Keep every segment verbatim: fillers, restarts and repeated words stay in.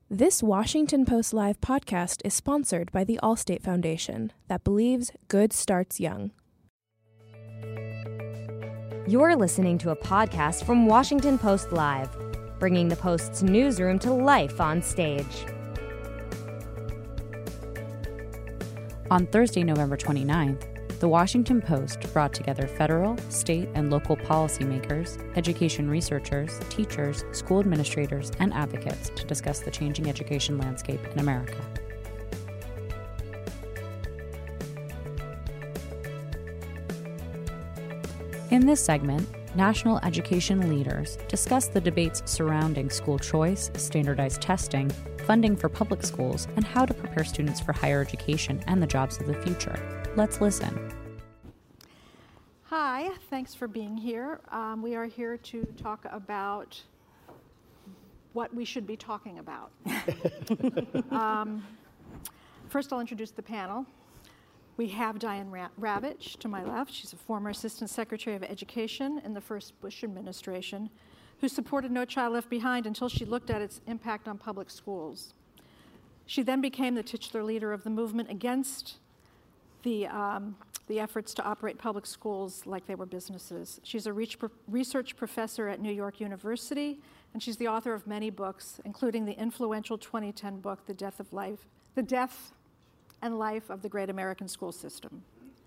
This Washington Post Live podcast is sponsored by the Allstate Foundation that believes good starts young. You're listening to a podcast from Washington Post Live, bringing the Post's newsroom to life on stage. On Thursday, November twenty-ninth, the Washington Post brought together federal, state, and local policymakers, education researchers, teachers, school administrators, and advocates to discuss the changing education landscape in America. In this segment, national education leaders discuss the debates surrounding school choice, standardized testing, funding for public schools, and how to prepare students for higher education and the jobs of the future. Let's listen. Hi, thanks for being here. Um, we are here to talk about what we should be talking about. um, first, I'll introduce the panel. We have Diane Ra- Ravitch to my left. She's a former Assistant Secretary of Education in the first Bush administration, who supported No Child Left Behind until she looked at its impact on public schools. She then became the titular leader of the movement against the, um, the efforts to operate public schools like they were businesses. She's a research professor at New York University, and she's the author of many books, including the influential twenty ten book, The Death of Life, The Death and Life of the Great American School System.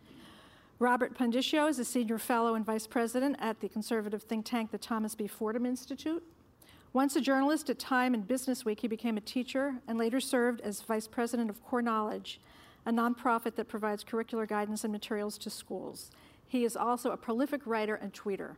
Robert Pondicchio is a senior fellow and vice president at the conservative think tank, the Thomas B. Fordham Institute. Once a journalist at Time and Business Week, he became a teacher and later served as vice president of Core Knowledge, a nonprofit that provides curricular guidance and materials to schools. He is also a prolific writer and tweeter.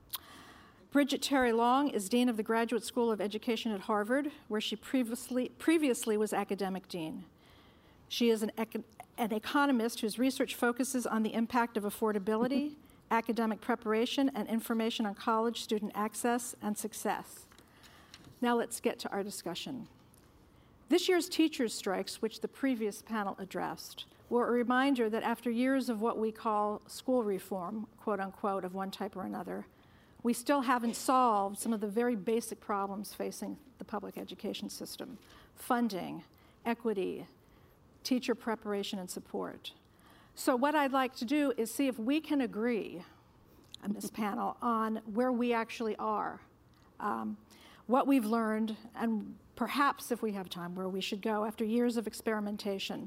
Bridget Terry Long is dean of the Graduate School of Education at Harvard, where she previously, previously was academic dean. She is an, econ- an economist whose research focuses on the impact of affordability, academic preparation, and information on college student access and success. Now let's get to our discussion. This year's teachers' strikes, which the previous panel addressed, were a reminder that after years of what we call school reform, quote unquote, of one type or another, we still haven't solved some of the very basic problems facing the public education system: funding, equity, teacher preparation and support. So what I'd like to do is see if we can agree on this panel on where we actually are, um, what we've learned, and perhaps, if we have time, where we should go after years of experimentation.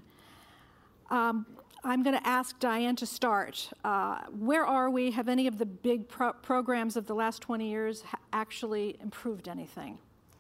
Um, I'm going to ask Diane to start. Uh, where are we? Have any of the big pro- programs of the last twenty years ha- actually improved anything?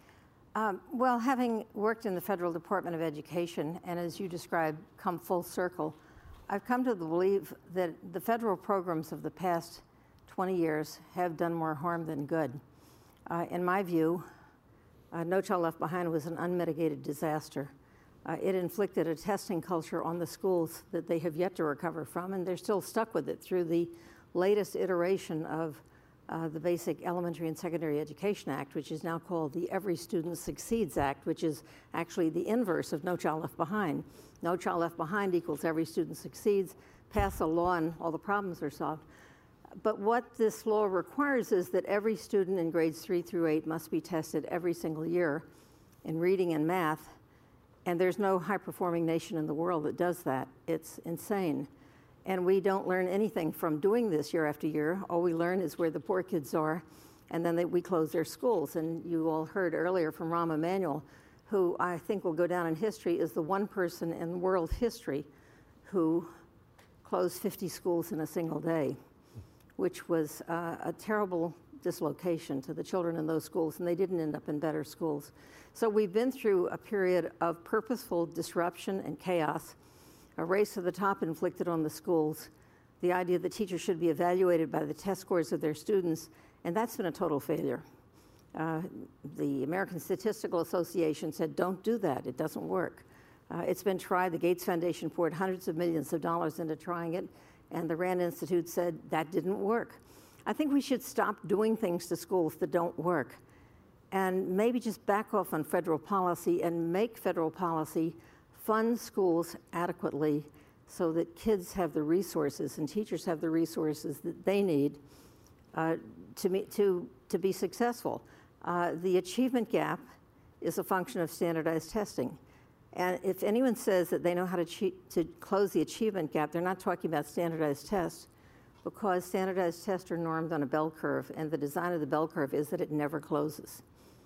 Um, well, having worked in the Federal Department of Education, and as you described, come full circle, I've come to believe that the federal programs of the past twenty years have done more harm than good. Uh, in my view, uh, No Child Left Behind was an unmitigated disaster. Uh, it inflicted a testing culture on the schools that they have yet to recover from, and they're still stuck with it through the latest iteration of Uh, the Basic Elementary and Secondary Education Act, which is now called the Every Student Succeeds Act, which is actually the inverse of No Child Left Behind. No Child Left Behind equals Every Student Succeeds. Pass a law and all the problems are solved. But what this law requires is that every student in grades three through eight must be tested every single year in reading and math, and there's no high-performing nation in the world that does that. It's insane. And we don't learn anything from doing this year after year. All we learn is where the poor kids are, and then they, we close their schools. And you all heard earlier from Rahm Emanuel, who I think will go down in history as the one person in world history who closed fifty schools in a single day, which was uh, a terrible dislocation to the children in those schools, and they didn't end up in better schools. So we've been through a period of purposeful disruption and chaos, a race to the top inflicted on the schools, the idea that teachers should be evaluated by the test scores of their students, and that's been a total failure. Uh, the American Statistical Association said, don't do that, it doesn't work. Uh, it's been tried. The Gates Foundation poured hundreds of millions of dollars into trying it, and the Rand Institute said that didn't work. I think we should stop doing things to schools that don't work, and maybe just back off on federal policy and make federal policy fund schools adequately so that kids have the resources and teachers have the resources that they need uh, to, me, to, to be successful. Uh, the achievement gap is a function of standardized testing. And if anyone says that they know how to, che- to close the achievement gap, they're not talking about standardized tests, because standardized tests are normed on a bell curve, and the design of the bell curve is that it never closes.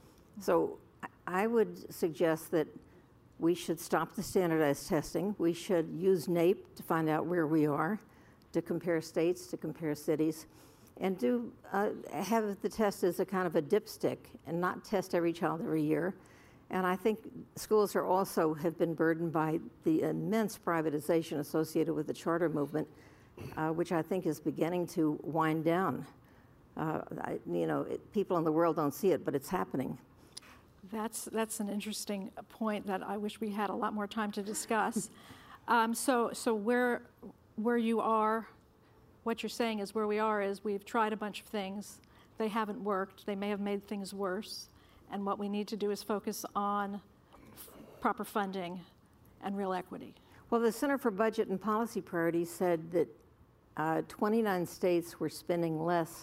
So I would suggest that we should stop the standardized testing. We should use NAEP to find out where we are, to compare states, to compare cities, and do uh, have the test as a kind of a dipstick and not test every child every year. And I think schools are also have been burdened by the immense privatization associated with the charter movement, uh, which I think is beginning to wind down. Uh, I, you know, it, people in the world don't see it, but it's happening. That's, that's an interesting point that I wish we had a lot more time to discuss. um, so so where, where you are, what you're saying is where we are is we've tried a bunch of things. They haven't worked. They may have made things worse. And what we need to do is focus on f- proper funding and real equity. Well, the Center for Budget and Policy Priorities said that uh, twenty-nine states were spending less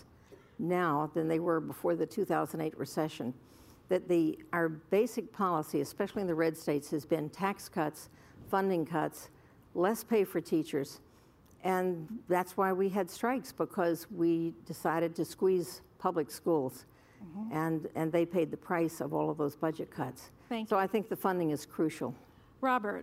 now than they were before the two thousand eight recession. That the our basic policy, especially in the red states, has been tax cuts, funding cuts, less pay for teachers. And that's why we had strikes, because we decided to squeeze public schools. Mm-hmm. And, and they paid the price of all of those budget cuts. Thank so you. I think the funding is crucial. Robert,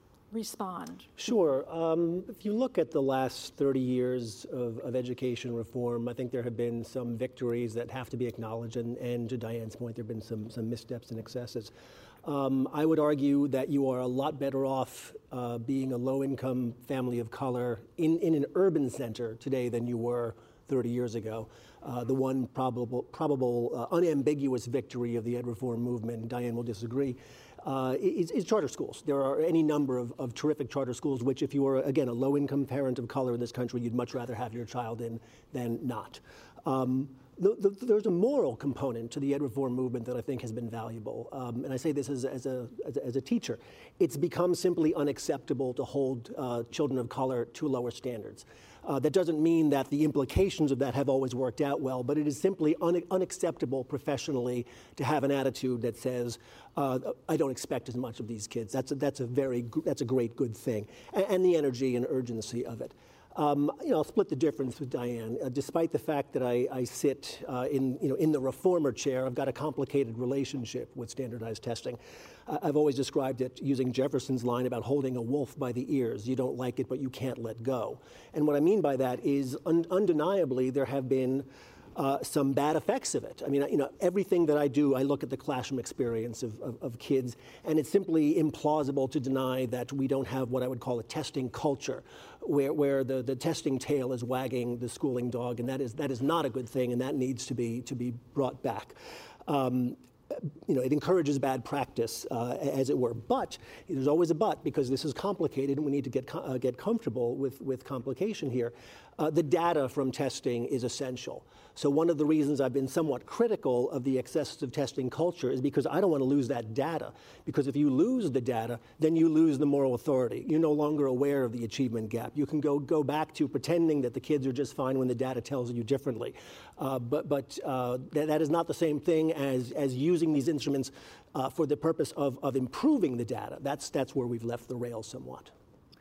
respond. Sure. Um, if you look at the last thirty years of, of education reform, I think there have been some victories that have to be acknowledged, and, and to Diane's point, there have been some, some missteps and excesses. Um, I would argue that you are a lot better off uh, being a low-income family of color in, in an urban center today than you were thirty years ago. Uh, the one probable, probable uh, unambiguous victory of the ed reform movement, and Diane will disagree, uh, is, is charter schools. There are any number of, of terrific charter schools, which if you were, again, a low-income parent of color in this country, you'd much rather have your child in than not. Um, The, the, there's a moral component to the ed reform movement that I think has been valuable. Um, and I say this as, as, a, as, a, as a teacher. It's become simply unacceptable to hold uh, children of color to lower standards. Uh, that doesn't mean that the implications of that have always worked out well, but it is simply un- unacceptable professionally to have an attitude that says, uh, I don't expect as much of these kids. That's a, that's a very, that's a great good thing. And, and the energy and urgency of it. Um, you know, I'll split the difference with Diane. Uh, despite the fact that I, I sit uh, in, you know, in the reformer chair, I've got a complicated relationship with standardized testing. Uh, I've always described it using Jefferson's line about holding a wolf by the ears. You don't like it, but you can't let go. And what I mean by that is un- undeniably there have been Uh, some bad effects of it. I mean, you know, everything that I do, I look at the classroom experience of, of, of kids, and it's simply implausible to deny that we don't have what I would call a testing culture, where, where the, the testing tail is wagging the schooling dog, and that is, that is not a good thing, and that needs to be, to be brought back. Um, You know, it encourages bad practice, uh, as it were. But there's always a but, because this is complicated, and we need to get co- uh, get comfortable with, with complication here. Uh, the data from testing is essential. So one of the reasons I've been somewhat critical of the excessive testing culture is because I don't want to lose that data. Because if you lose the data, then you lose the moral authority. You're no longer aware of the achievement gap. You can go go back to pretending that the kids are just fine when the data tells you differently. Uh, but but uh, that, that is not the same thing as as using these instruments uh, for the purpose of, of improving the data. That's that's where we've left the rails somewhat.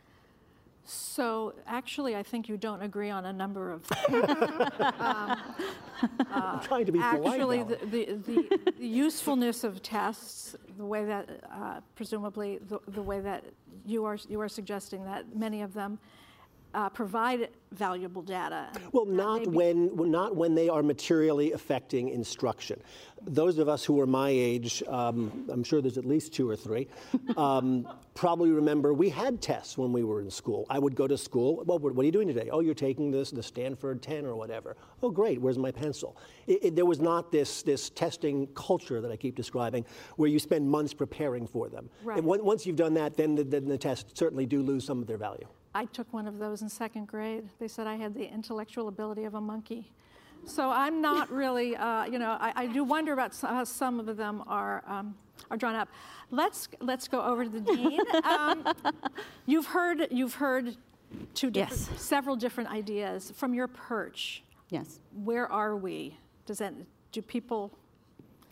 So actually, I think you don't agree on a number of things. um, uh, I'm trying to be polite Actually, now. the, the, the, the usefulness of tests, the way that, uh, presumably, the, the way that you are you are suggesting that many of them uh, provide valuable data. Well, not maybe- when well, not when they are materially affecting instruction. Those of us who are my age, um, I'm sure there's at least two or three, um, probably remember we had tests when we were in school. I would go to school. Well, what are you doing today? Oh, you're taking this, the Stanford ten or whatever. Oh, great. Where's my pencil? It, it, there was not this this testing culture that I keep describing, where you spend months preparing for them. Right. And when, once you've done that, then the, then the tests certainly do lose some of their value. I took one of those in second grade. They said I had the intellectual ability of a monkey. So I'm not really, uh, you know, I, I do wonder about how some of them are um, are drawn up. Let's let's go over to the dean. Um, you've heard you've heard two different, Yes. several different ideas from your perch. Yes. Where are we? Does that do people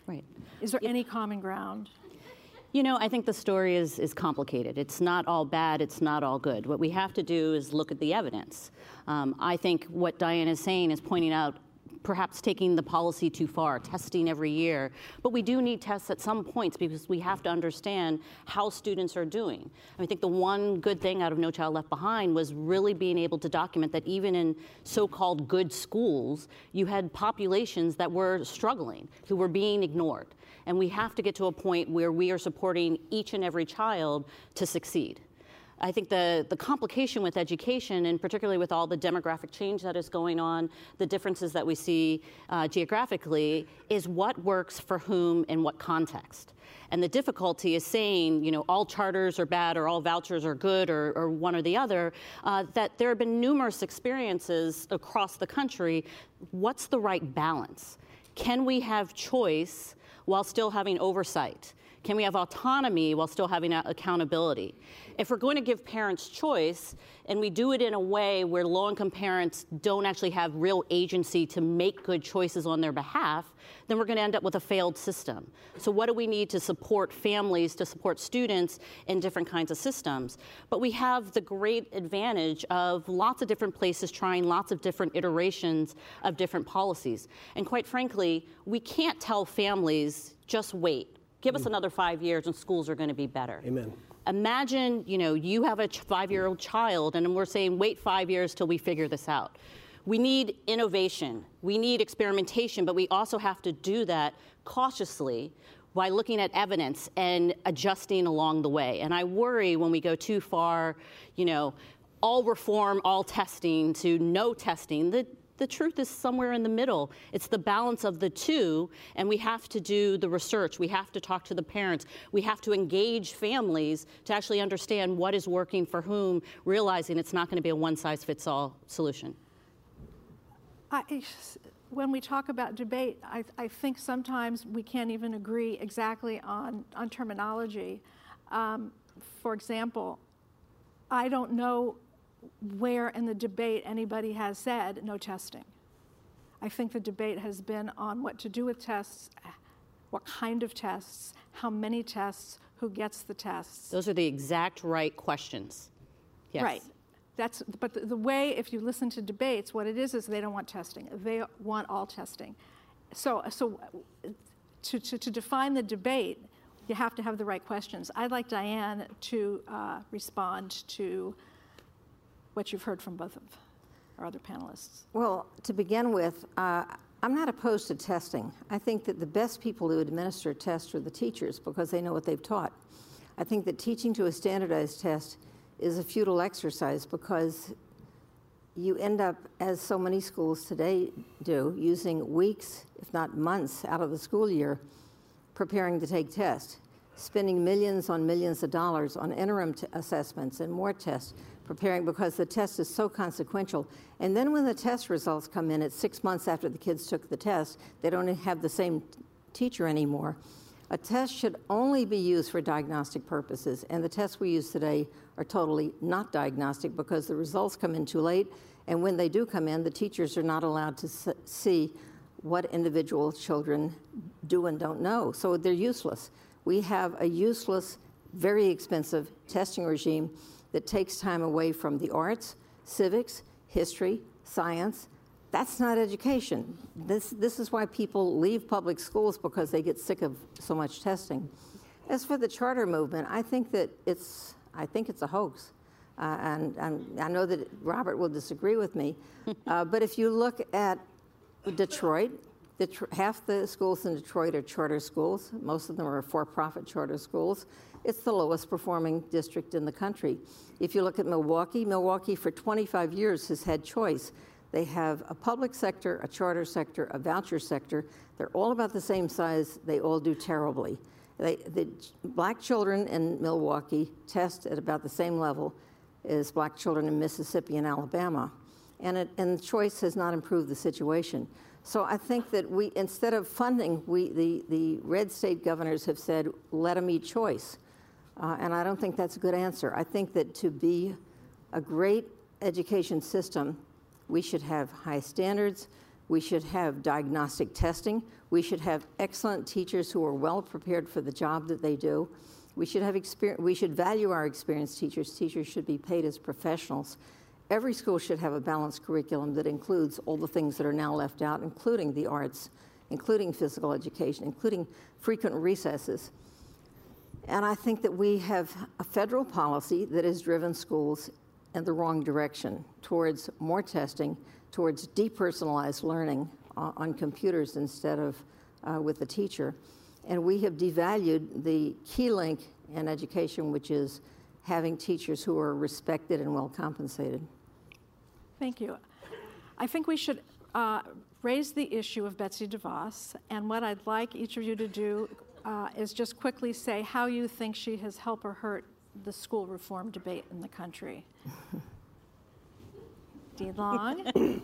Right. Is there any common ground? You know, I think the story is, is complicated. It's not all bad, it's not all good. What we have to do is look at the evidence. Um, I think what Diane is saying is pointing out perhaps taking the policy too far, testing every year. But we do need tests at some points because we have to understand how students are doing. I think the one good thing out of No Child Left Behind was really being able to document that even in so-called good schools, you had populations that were struggling, who were being ignored. And we have to get to a point where we are supporting each and every child to succeed. I think the, the complication with education, and particularly with all the demographic change that is going on, the differences that we see uh, geographically, is what works for whom in what context. And the difficulty is saying, you know, all charters are bad or all vouchers are good or, or one or the other, uh, that there have been numerous experiences across the country. What's the right balance? Can we have choice while still having oversight? Can we have autonomy while still having accountability? If we're going to give parents choice, and we do it in a way where low-income parents don't actually have real agency to make good choices on their behalf, then we're going to end up with a failed system. So what do we need to support families, to support students in different kinds of systems? But we have the great advantage of lots of different places trying lots of different iterations of different policies. And quite frankly, we can't tell families, just wait. Give us another five years and schools are going to be better. Amen. Imagine, you know, you have a five-year-old child and we're saying wait five years till we figure this out. We need innovation. We need experimentation, but we also have to do that cautiously by looking at evidence and adjusting along the way. And I worry when we go too far, you know, all reform, all testing to no testing. The, The truth is somewhere in the middle. It's the balance of the two, and we have to do the research. We have to talk to the parents. We have to engage families to actually understand what is working for whom, realizing it's not going to be a one-size-fits-all solution. I, when we talk about debate, I, I think sometimes we can't even agree exactly on, on terminology. Um, for example, I don't know where in the debate anybody has said no testing. I think the debate has been on what to do with tests, what kind of tests, how many tests, who gets the tests. Those are the exact right questions. Yes. Right. That's, but the, the way, if you listen to debates, what it is is they don't want testing. They want all testing. So, so to, to, to define the debate, you have to have the right questions. I'd like Diane to uh, respond to what you've heard from both of our other panelists. Well, to begin with, uh, I'm not opposed to testing. I think that the best people to administer tests are the teachers because they know what they've taught. I think that teaching to a standardized test is a futile exercise because you end up, as so many schools today do, using weeks, if not months, out of the school year preparing to take tests, spending millions on millions of dollars on interim t- assessments and more tests, preparing because the test is so consequential. And then when the test results come in at six months after the kids took the test, they don't have the same teacher anymore. A test should only be used for diagnostic purposes, and the tests we use today are totally not diagnostic because the results come in too late, and when they do come in, the teachers are not allowed to s- see what individual children do and don't know, so they're useless. We have a useless, very expensive testing regime that takes time away from the arts, civics, history, science. That's not education. This, this is why people leave public schools because they get sick of so much testing. As for the charter movement, I think that it's, I think it's a hoax. Uh, and, and I know that Robert will disagree with me. uh, but if you look at Detroit, the tr- half the schools in Detroit are charter schools. Most of them are for-profit charter schools. It's the lowest performing district in the country. If you look at Milwaukee, Milwaukee for twenty-five years has had choice. They have a public sector, a charter sector, a voucher sector. They're all about the same size. They all do terribly. They, the black children in Milwaukee test at about the same level as black children in Mississippi and Alabama. And, it, and choice has not improved the situation. So I think that we, instead of funding, we, the, the red state governors have said, let them eat choice. Uh, and I don't think that's a good answer. I think that to be a great education system, we should have high standards. We should have diagnostic testing. We should have excellent teachers who are well prepared for the job that they do. We should have experience, we should value our experienced teachers. Teachers should be paid as professionals. Every school should have a balanced curriculum that includes all the things that are now left out, including the arts, including physical education, including frequent recesses. And I think that we have a federal policy that has driven schools in the wrong direction, towards more testing, towards depersonalized learning uh, on computers instead of uh, with the teacher. And we have devalued the key link in education, which is having teachers who are respected and well compensated. Thank you. I think we should uh, raise the issue of Betsy DeVos, and what I'd like each of you to do uh, is just quickly say how you think she has helped or hurt the school reform debate in the country. Dee Long?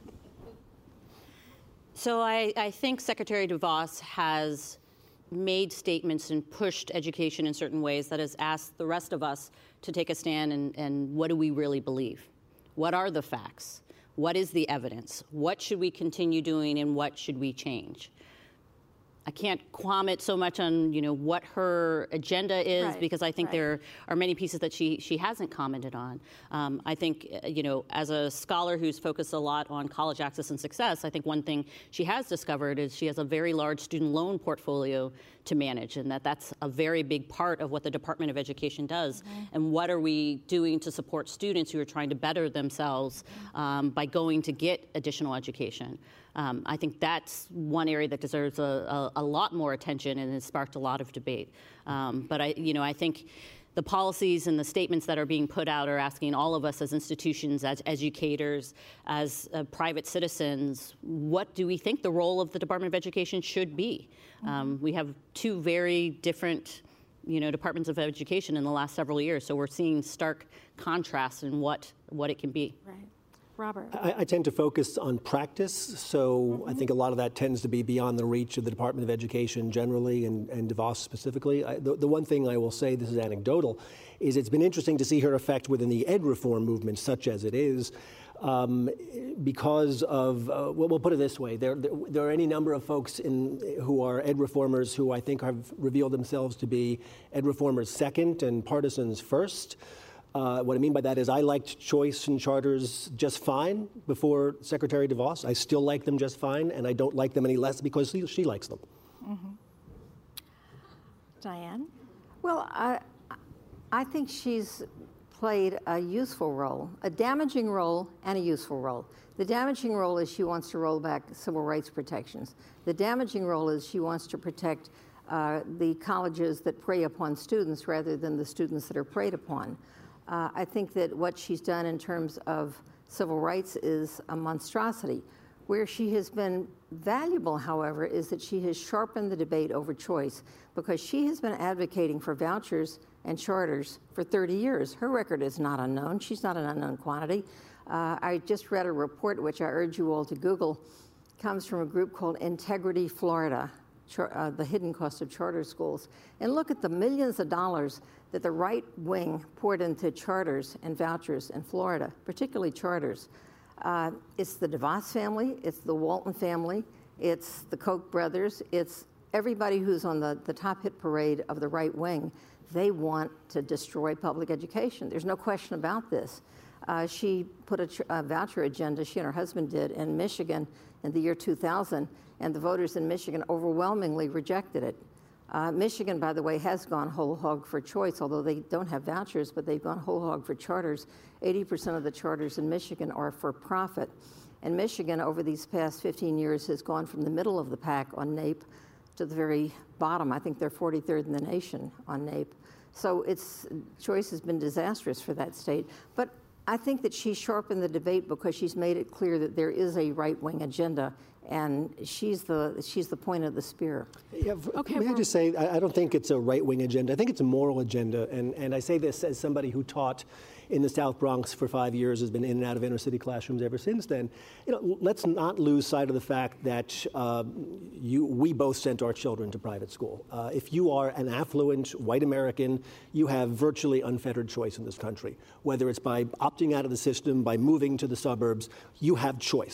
So I, I think Secretary DeVos has made statements and pushed education in certain ways that has asked the rest of us to take a stand and, and what do we really believe? What are the facts? What is the evidence? What should we continue doing and what should we change? I can't comment so much on, you know, what her agenda is, right, because I think right. there are many pieces that she she hasn't commented on. Um, I think, you know, as a scholar who's focused a lot on college access and success, I think one thing she has discovered is she has a very large student loan portfolio to manage, and that that's a very big part of what the Department of Education does. Mm-hmm. And what are we doing to support students who are trying to better themselves um, by going to get additional education? Um, I think that's one area that deserves a, a, a lot more attention and has sparked a lot of debate. Um, but I, you know, I think the policies and the statements that are being put out are asking all of us as institutions, as educators, as uh, private citizens, what do we think the role of the Department of Education should be? Mm-hmm. Um, we have two very different, you know, departments of education in the last several years, so we're seeing stark contrast in what what it can be. Right. Robert. I, I tend to focus on practice, so mm-hmm. I think a lot of that tends to be beyond the reach of the Department of Education generally and, and DeVos specifically. I, the, the one thing I will say, this is anecdotal, is it's been interesting to see her effect within the ed reform movement, such as it is, um, because of, uh, well, we'll put it this way, there, there, there are any number of folks in, who are ed reformers who I think have revealed themselves to be ed reformers second and partisans first. Uh, what I mean by that is I liked choice and charters just fine before Secretary DeVos. I still like them just fine, and I don't like them any less because she, she likes them. Mm-hmm. Diane? Well, I, I think she's played a useful role, a damaging role and a useful role. The damaging role is she wants to roll back civil rights protections. The damaging role is she wants to protect uh, the colleges that prey upon students rather than the students that are preyed upon. Uh, I think that what she's done in terms of civil rights is a monstrosity. Where she has been valuable, however, is that she has sharpened the debate over choice, because she has been advocating for vouchers and charters for thirty years. Her record is not unknown. She's not an unknown quantity. Uh, I just read a report, which I urge you all to Google, comes from a group called Integrity Florida, char- uh, the hidden cost of charter schools. And look at the millions of dollars that the right wing poured into charters and vouchers in Florida, particularly charters. Uh, it's the DeVos family, it's the Walton family, it's the Koch brothers, it's everybody who's on the, the top hit parade of the right wing. They want to destroy public education. There's no question about this. Uh, she put a, tr- a voucher agenda, she and her husband did, in Michigan in the year two thousand, and the voters in Michigan overwhelmingly rejected it. Uh, Michigan, by the way, has gone whole hog for choice, although they don't have vouchers, but they've gone whole hog for charters. eighty percent of the charters in Michigan are for profit. And Michigan, over these past fifteen years, has gone from the middle of the pack on NAEP to the very bottom. I think they're forty-third in the nation on NAEP. So its choice has been disastrous for that state. But I think that she's sharpened the debate because she's made it clear that there is a right-wing agenda, and she's the she's the point of the spear. Yeah, okay, may I just say, I, I don't think it's a right-wing agenda. I think it's a moral agenda, and, and I say this as somebody who taught in the South Bronx for five years, has been in and out of inner-city classrooms ever since then. You know, let's not lose sight of the fact that uh, you, we both sent our children to private school. Uh, if you are an affluent white American, you have virtually unfettered choice in this country. Whether it's by opting out of the system, by moving to the suburbs, you have choice.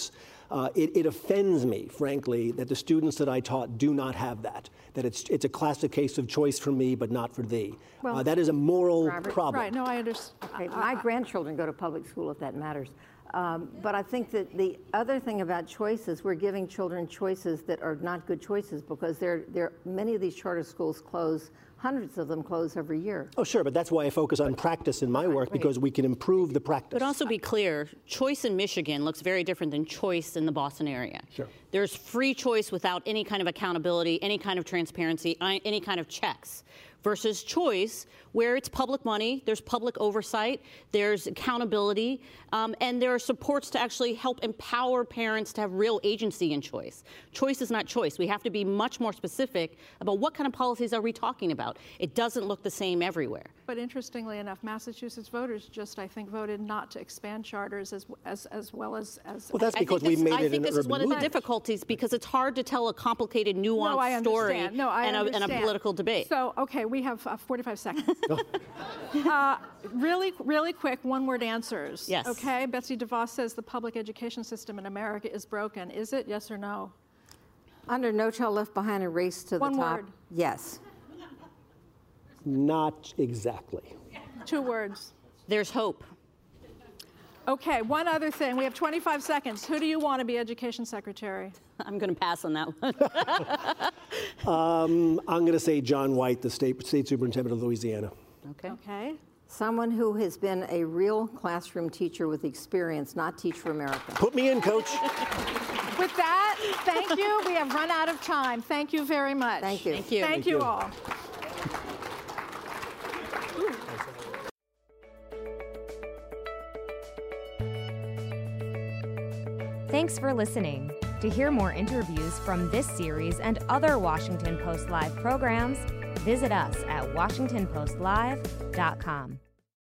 Uh, it, it offends me, frankly, that the students that I taught do not have that, that it's, it's a classic case of choice for me, but not for thee. Well, uh, that is a moral Robert, problem. Right, no, I understand. Okay, my grandchildren go to public school, if that matters. Um, but I think that the other thing about choices, we're giving children choices that are not good choices because they're, they're, many of these charter schools close, hundreds of them close every year. Oh, sure, but that's why I focus on practice in my work, because we can improve the practice. But also be clear, choice in Michigan looks very different than choice in the Boston area. Sure. There's free choice without any kind of accountability, any kind of transparency, any kind of checks, versus choice where it's public money, there's public oversight, there's accountability, um, and there are supports to actually help empower parents to have real agency in choice. Choice is not choice. We have to be much more specific about what kind of policies are we talking about. It doesn't look the same everywhere. But interestingly enough, Massachusetts voters just, I think, voted not to expand charters as as, as well as... as Well, that's I because think we this- made I it think an this is urban one of the movement. difficulties because it's hard to tell a complicated, nuanced No, I story understand. No, I and, a, and a understand. political debate. So, okay, we have uh, forty-five seconds. uh, really, really quick, one-word answers. Yes. Okay, Betsy DeVos says the public education system in America is broken. Is it? Yes or no? Under No Child Left Behind, a race to One the top. word. Yes. Not exactly. Two words. There's hope. Okay, one other thing. We have twenty-five seconds. Who do you want to be education secretary? I'm going to pass on that one. um, I'm going to say John White, the state, state superintendent of Louisiana. Okay. Okay. Someone who has been a real classroom teacher with experience, not Teach for America. Put me in, coach. With that, thank you. We have run out of time. Thank you very much. Thank you. Thank you. Thank, Thank you you. all. Thanks for listening. To hear more interviews from this series and other Washington Post Live programs, visit us at washington post live dot com.